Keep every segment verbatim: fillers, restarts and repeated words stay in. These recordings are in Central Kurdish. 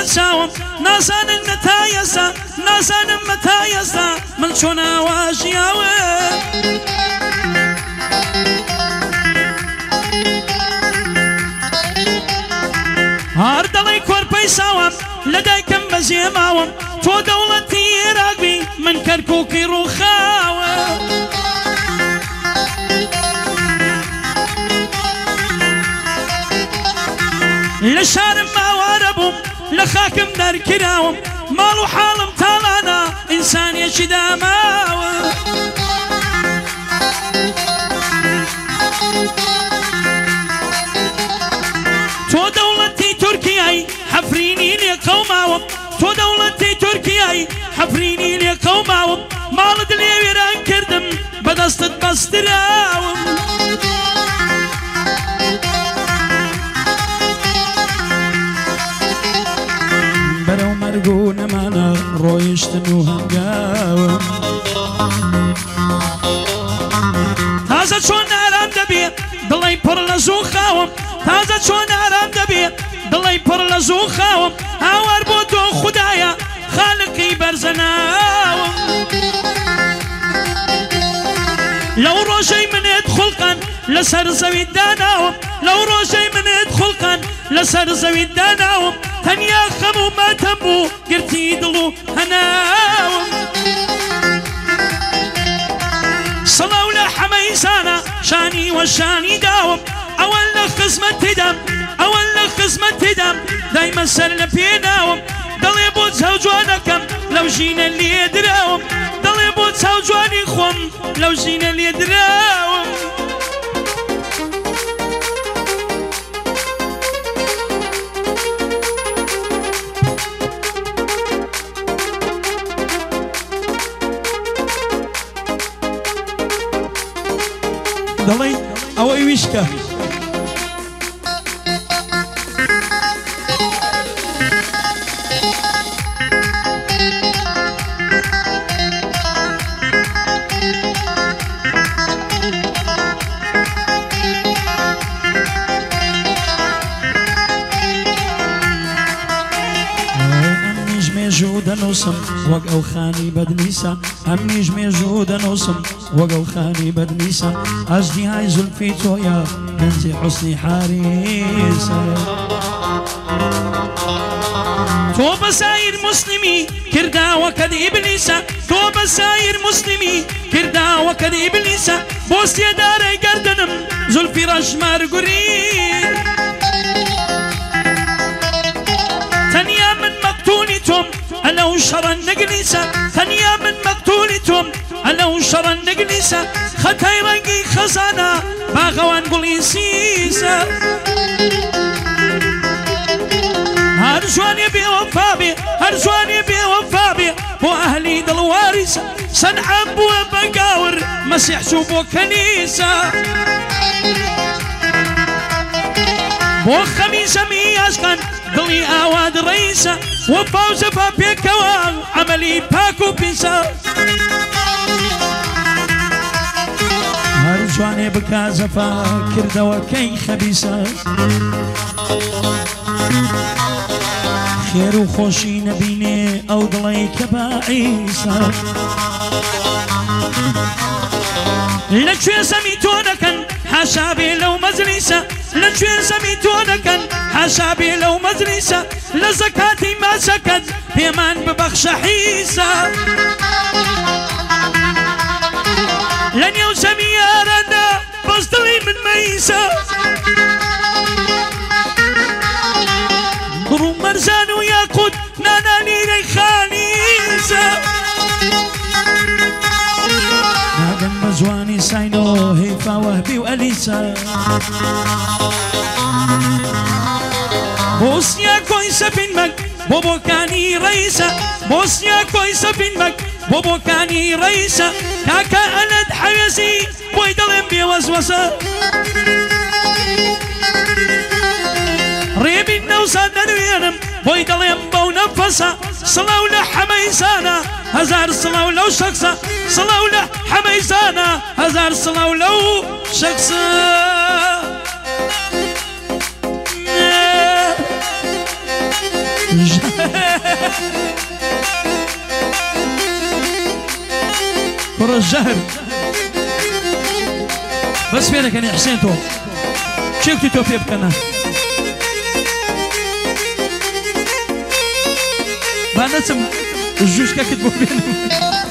چاوم نازانن مەتایەسا نازانم مەتایەسا من چۆن ئاواژیاوە هەر دەڵێ کۆرپەی ساوم لە دایکم بەجێماوم تۆ دەوڵەتی عێراقبی من کەرکووکی ڕووخاوە لە شارم ماوارە بووم لە خاکم دەرکراوم ماڵ و حاڵم تاڵانە ئینسانێکی داماوە تۆ دەوڵەتی تورکیای حەفرینی لێ قەوماوم تۆ دەوڵەتی تورکیای حەفرینی لێ قەوماوم ماڵت لێ وێران کردم بەدەستت بەستراوم بەرەو مەرگ و نەمانە ڕۆیشتن و هەنگاوم تازە چۆن ئارام دەبێت دڵی پڕ لە زوو خاوم تازە چۆن ئارام دەبێت دڵی پڕ لە زوو خاوم هاوار بۆ تۆ خودایە خالقی بەرزەناوم لەو ڕۆژەی منێت خوڵقان لەسەر زەویت داناوم لەو ڕۆژەی منێت خوڵقان لەسەر زەویت داناوم تەنیا خەم و ماتەم بوو گرتی دڵ و هەناوم سڵاو لە حەمەیزانە شانی وەشانی داوم ئەوەن لە خزمەتیدەم ئەوەن لە خزمەتیدەم دایمە سەر لە پێناوم دەڵێ بۆ چاو جوانەکەم لەو ژینە لێدراوم دەڵێ بۆ چاو جوانی خۆم لەو ژینە لێدراوم دەڵێ ئەوەی ویشکە دەنووسم وەک ئەو خانی بەدنیسە ئەمنیش مێژوو دەنووسم وەک ئەو خانی بەدنیسە ئەژنیهای زولفی تۆیە گەنجی حوسنی حاریسە تۆ بەسایر مسلمی کرداوەکەت ئیبلیسە تۆ بەسایر مسلمی کرداوەکەت ئیبلیسە بۆ سێدارەی گەردنم زولفی ڕەشمار گورین تەنیا من مەقتولی تۆم ئەلەو شەڕە نەگلیسە تەنیا من مەقتولی تۆم ئەلەو شەڕە نەگلیسە خەتای ڕەنگی خەزانە باغەوان گوڵی سیسە هەر جوانێ بێوەفا بێ هەر جوانێ بێوەفا بێ بۆ ئەهلی دڵواریسە سەنعەم بووە بە گاور مەسیح چوو بۆ کەنیسە بۆ خەمی زەمی ئاشقان دڵی ئاواد ڕەیسە وەفا و جەفا پێکەوە عەمەلی پاک و پیسە هەر جوانێ بکا جەفا کردەوەکەی خەبیسە خێر و خۆشی نەبینێ ئەو دڵی کە بەعیسە لەکوێ زەمی تۆ دەکەن حاشا بێ لەو مەجلیسە لەکوێ زەمی تۆ دەکەن حاشا بێ لەو مەجلیسە لە زەکاتی ماچەکەت پێمان ببەخشە حیسە لە نێو زەمی یاراندا بەس دڵی من مەیسە بڕ و مەرزان و یاقوت نانانی رەیخانیسە ناگەن بە جوانی ساینۆ هەیفا وەهبی و ئەلیسە بۆسنیا کۆی سەفین مەک بۆ بۆکانی ڕەیسە بۆسنیا کۆی سەفین مەک بۆ بۆکانی ڕەیسە کاکە ئەلەت حەوێزی بۆی دەڵێم بێوەزوەسە ڕێبین نەوزاد دەنوێنم بۆی دەڵێم بەو نەفەسە سڵاو لە حەمەیزانە هەزار سڵاو لەو شەخسە سڵاو لە حەمەیزانە هەزار سڵاو لەو شەخسە Yeah. كرة الزهر بس فينك يا حسين تو شكتي توفي بكنا بانسم الجوج كتبوا بينهم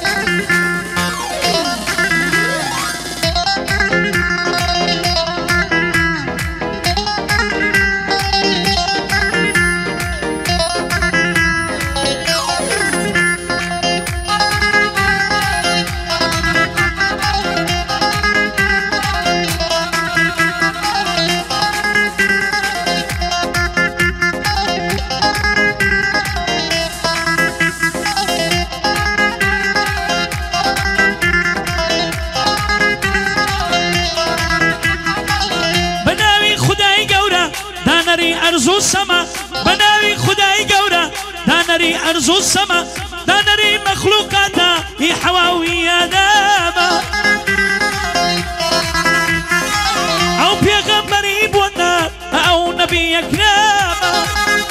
أرزو السما بناوي خداي قورا دانري أرزو السما دانري مخلوقاتا هي حواوي داما أو بيغمبري بونا أو نبي كراما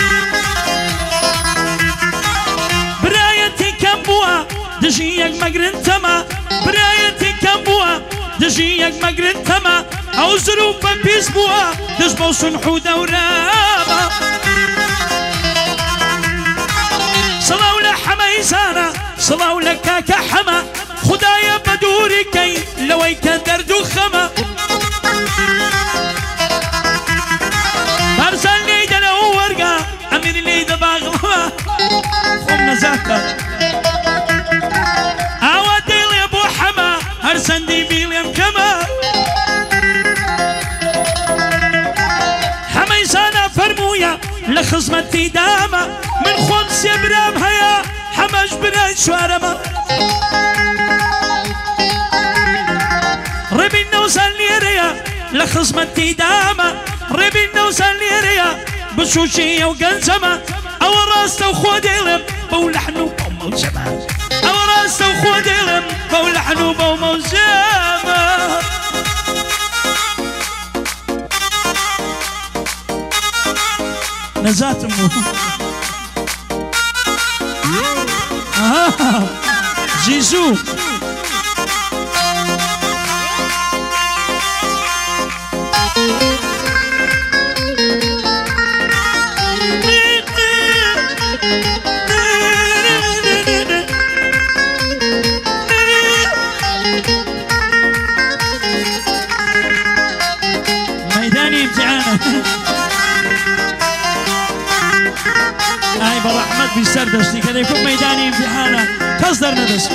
برايتي كمبوا دجيك مقرن تما برايتي كمبوا دجيك مقرن تما أو ظروف بيسبوا دجبو صنحو دوراما صلاو لحميزانا صلاو لكاكا حما خدايا بدوري كي لويك دردو خما بارزان ليدا لو ورقا أمير ليدا باغلما خم نزاكا أودي لي أبو حما هرسان دي بيليم كما حميزانا فرمويا لخزمتي داما من خمس برام هيا حماش براي شوارما ربي نوصل ليريا لخزمتي داما ربي نوصل ليريا بشوشية وقنزمة أو راستا وخوديلم بولحنو بوموزمة أو راستا وخوديلم بولحنو بوموزمة نزات مو آه جيزو ميداني امتحانه هاي بالرحمة بيسردشتي كذا يكون ميداني امتحانه تصدر ندس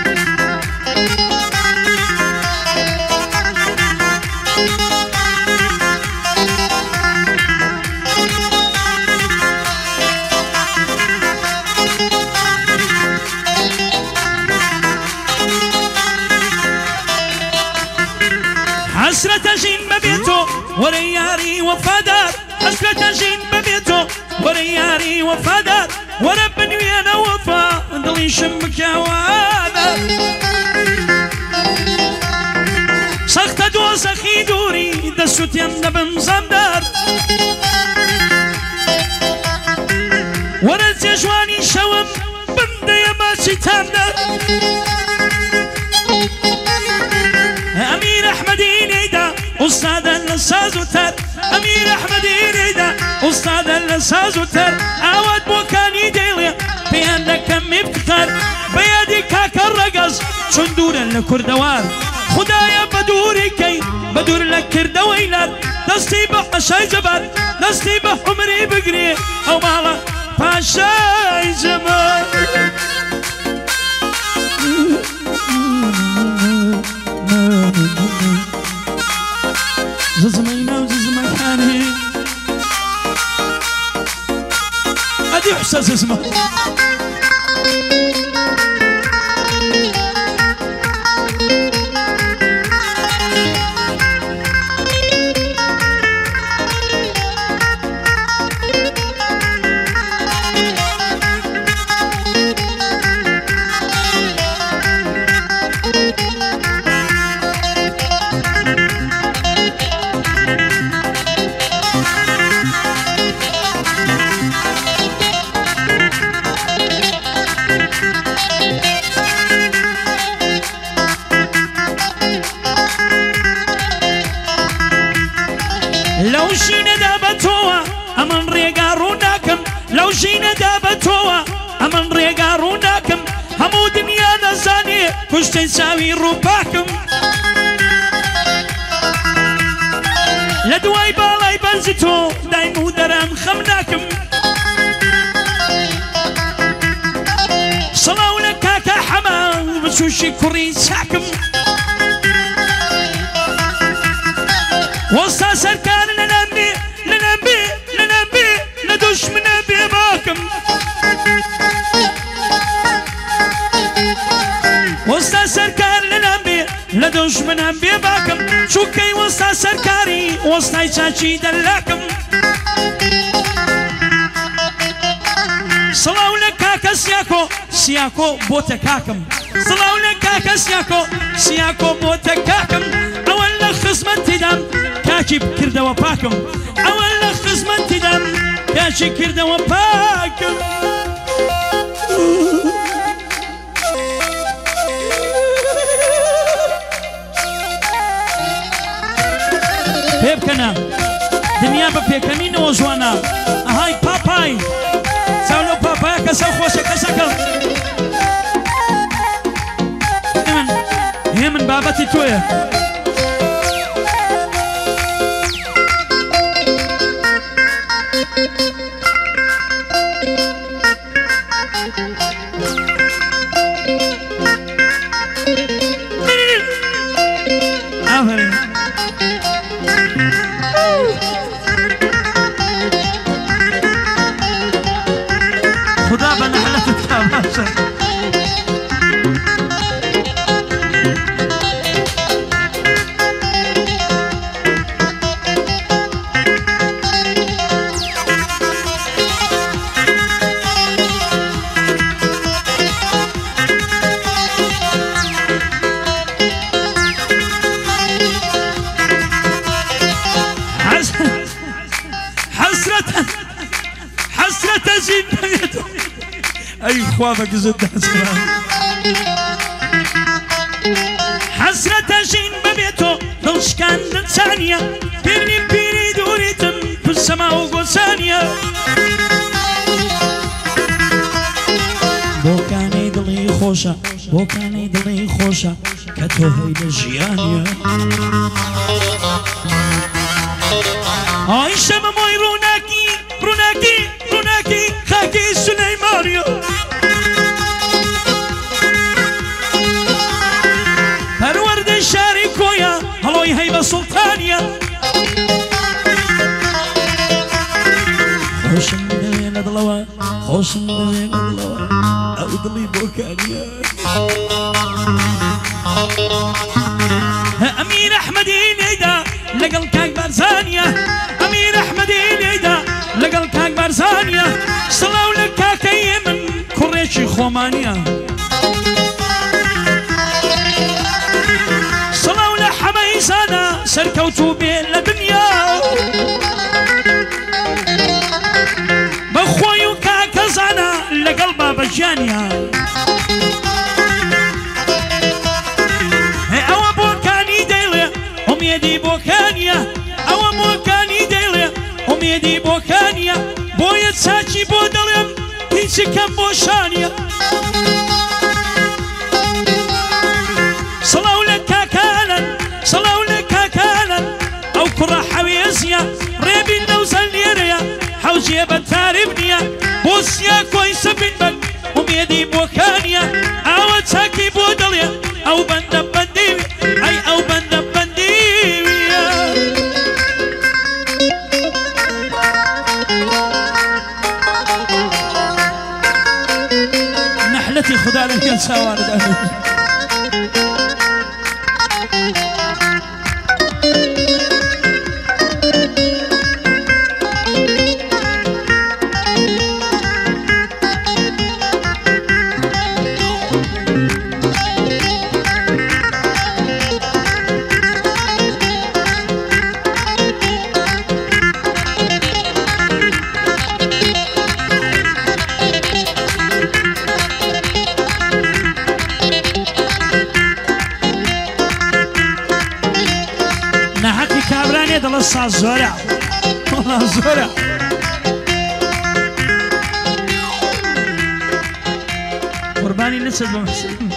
حسرة جين ببيته ورياري وفادار حسرة جين ببيته ورياري وفادار وربني انا وفا ضلي شمك يا وادر سخت دو سخي دوري دسوت يمنا بمزمدار ورز يجواني شوم بند يا ماشي تامدار أمير أحمدي نيدا أستاذ النساز وتر أمير أحمدي نيدا أستاذ النساز وتر أود بوكاني ديليا بيانك كم افتخار بيدي كاك الرقص شندورا لكردوار خدايا بدوري كي بدور لك كردويلر دستي بحشاي جبر دستي بحمري بقري أو مالا بحشاي جبر ززمينا وززمكاني ادي حساس اسمه ڕۆژینە دابەتەوە ئەمن ڕێگا ڕووناکەم هەموو دنیا نەزانێ کوشتەی چاوی ڕووپاکم لە دوای باڵای بەرزی تۆ دایم و دەران خەم ناکەم سەڵاو لە کاکە حەما بچوشی کوڕی چاکم وەستا سەرکار لەلام بێ لەلام بێ لەلام بێ لە دوژمنە بێ باکم وەستا سەرکار لەلام بێ لە دوژمنە بێ باکم چووکەی وەستا سەرکاری وەستای چاچی دەلاکم سڵاو لە کاکە سیاکۆ سیاکۆ بۆتە کاکم سڵاو لە کاکە سیاکۆ سیاکۆ بۆتە کاکم ئەوە لە خزمەتیدام کاکی کردەوە پاکم ئەوە لە خزمەتیدام کاکی کردەوە پاکم پێ بکەنە دنیا بە پێکەنینەوە جوانە ئەهای پاپای چاو لەو پاپایە کەسە خۆشە کەسەکەم هێمن هێمن بابەتی تۆیە ئافرین خدا بە نەحلەتت کا باشە حسرة زين بيته أي خوافك زد حسرة حسرة زين ببيته لوش كان ثانية بيرني بيري دوريتم في السماء وقصانية بوكاني دلي خوشة بوكاني دلي خوشة كتو هيدا جيانية عايشة مموي روناكي روناكي روناكي خاكي سليمانيا پرورد شاری کویا هلوی هیبة سلطانيا خوشم دلي ندلوا خوشم دلي ندلوا او دلي بوكانيا امير احمد نيدا لقل كاك برزانيا امير احمد نيدا لقل كاك برزانيا صلاو لكاك يمن كوريشي خومانيا صلاو لحميزانا سركوتو بين لدنيا بخويو كاك زانا لقل بابا جانيا او بوكاني ديلي هم يدي بوكانيا او بوكاني ديلي هم يدي بوكانيا بويا تساجي بودلم هيتي كم بوشانيا صلاو لك كاكالا صلاو لك كاكالا او كرة حويزيا ريبي النوزل يريا حوجي بنتاري بنيا بوسيا كويس بنبك هم يدي بوكانيا او تساكي بودليا او بندب بنديوي اي او بندب بنديوي نحلتي خدا لك يا سوارد والله زورع والله زورع قوربانی لەسەر بۆ